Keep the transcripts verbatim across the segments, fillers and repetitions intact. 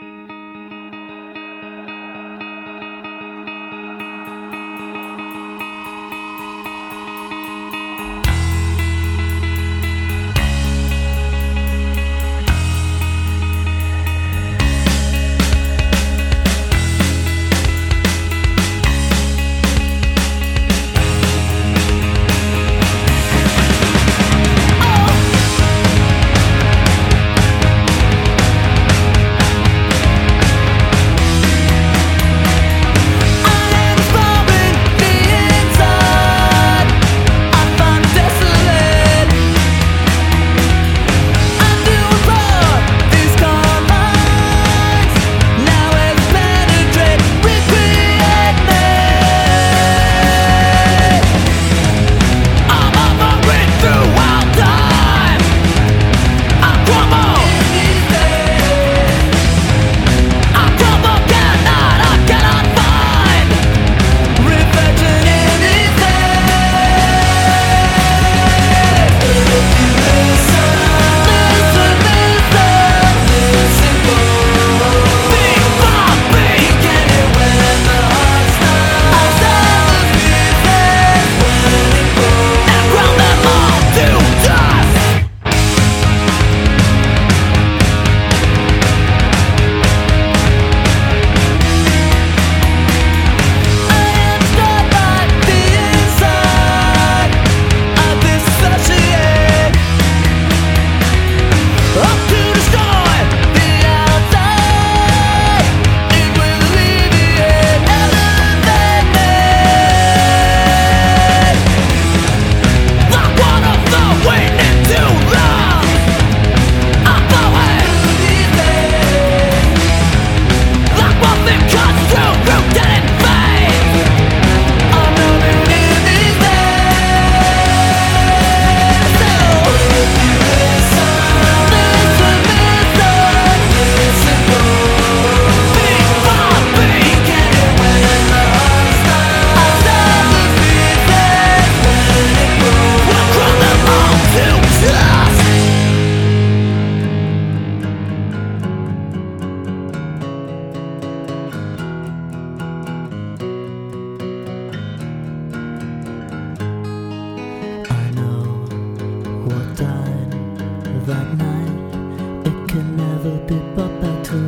that night, it can never be brought back to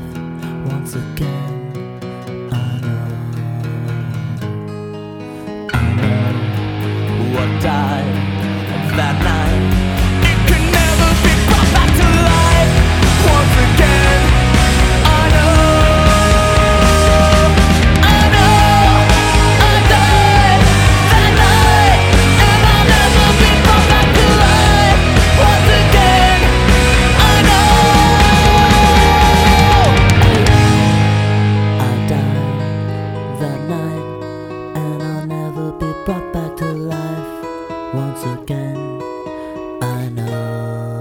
life once again. I know, I know what died that night. It can never be brought back to life once again. I know, I know, I died that night, and I'll never be brought back to life once again. I know, I died that night, and I'll never be brought back to life once again. I know.